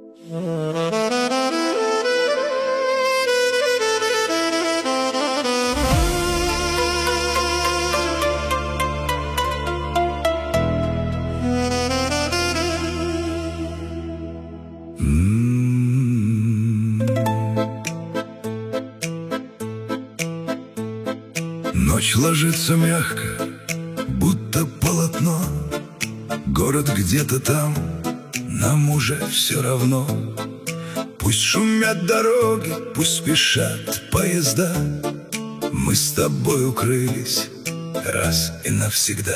Ночь ложится мягко, будто полотно. Город где-то там, нам уже все равно. Пусть шумят дороги, пусть спешат поезда, мы с тобой укрылись раз и навсегда.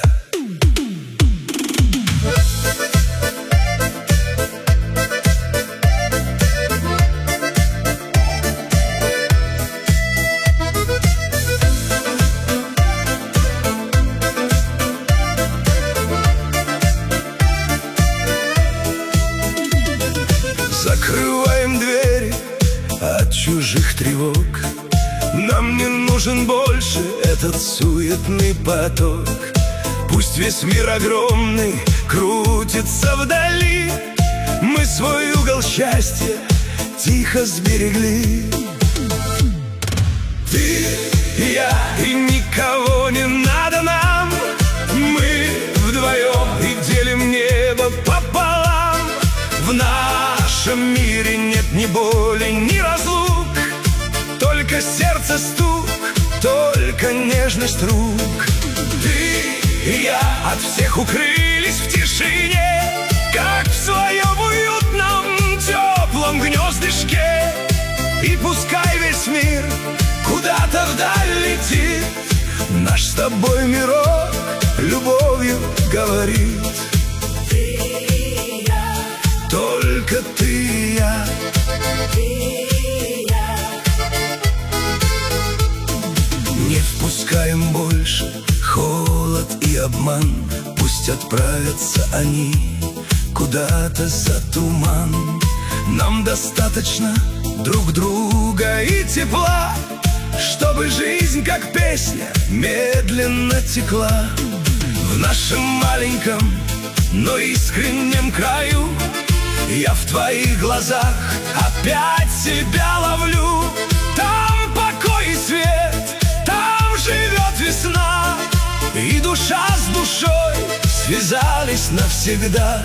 Закрываем двери от чужих тревог. Нам не нужен больше этот суетный поток. Пусть весь мир огромный крутится вдали, мы свой угол счастья тихо сберегли. Ты, я и никого не надо нам. Мы вдвоем и делим небо пополам. В нашем мире нет ни боли, ни разлук, только сердце стук, только нежность рук. Ты и я от всех укрылись в тишине, как в своем уютном теплом гнездышке. И пускай весь мир куда-то вдаль летит, наш с тобой мирок любовью говорит. Только ты и я. Не впускаем больше холод и обман. Пусть отправятся они куда-то за туман. Нам достаточно друг друга и тепла, чтобы жизнь, как песня, медленно текла. В нашем маленьком, но искреннем краю я в твоих глазах опять себя ловлю. Там покой и свет, там живет весна, и душа с душой связались навсегда.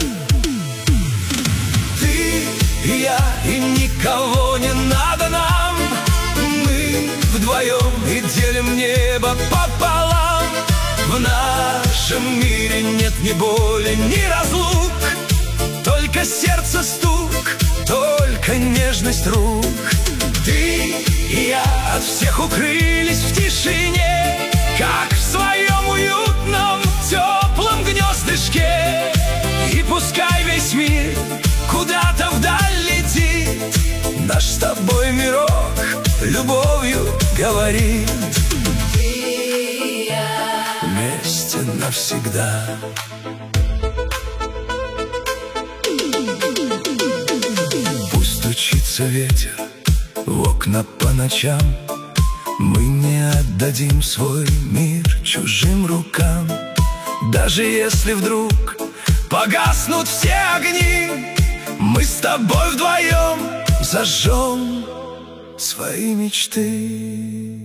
Ты и я, и никого не надо нам. Мы вдвоем и делим небо пополам. В нашем мире нет ни боли, ни разлук, только сердце стук, только нежность рук. Ты и я от всех укрылись в тишине, как в своем уютном теплом гнездышке. И пускай весь мир куда-то вдаль летит, наш с тобой мирок любовью говорит. Ты и я вместе навсегда. Стучится ветер в окна по ночам, мы не отдадим свой мир чужим рукам. Даже если вдруг погаснут все огни, мы с тобой вдвоем зажжем свои мечты.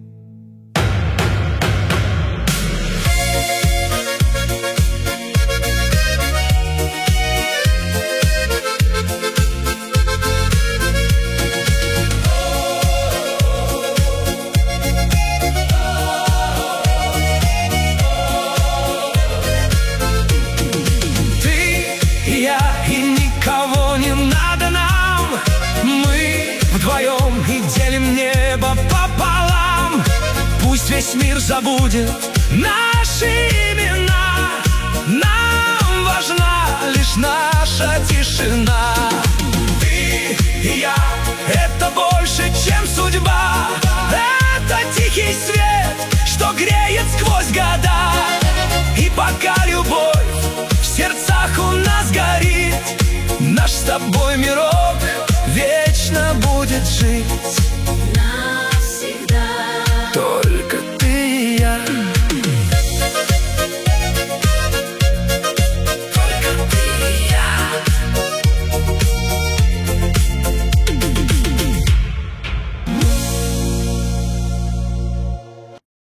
Весь мир забудет наши имена, нам важна лишь наша тишина. Ты и я — это больше, чем судьба, это тихий свет, что греет сквозь года. И пока любовь в сердцах у нас горит, наш с тобой мирок вечно будет жить.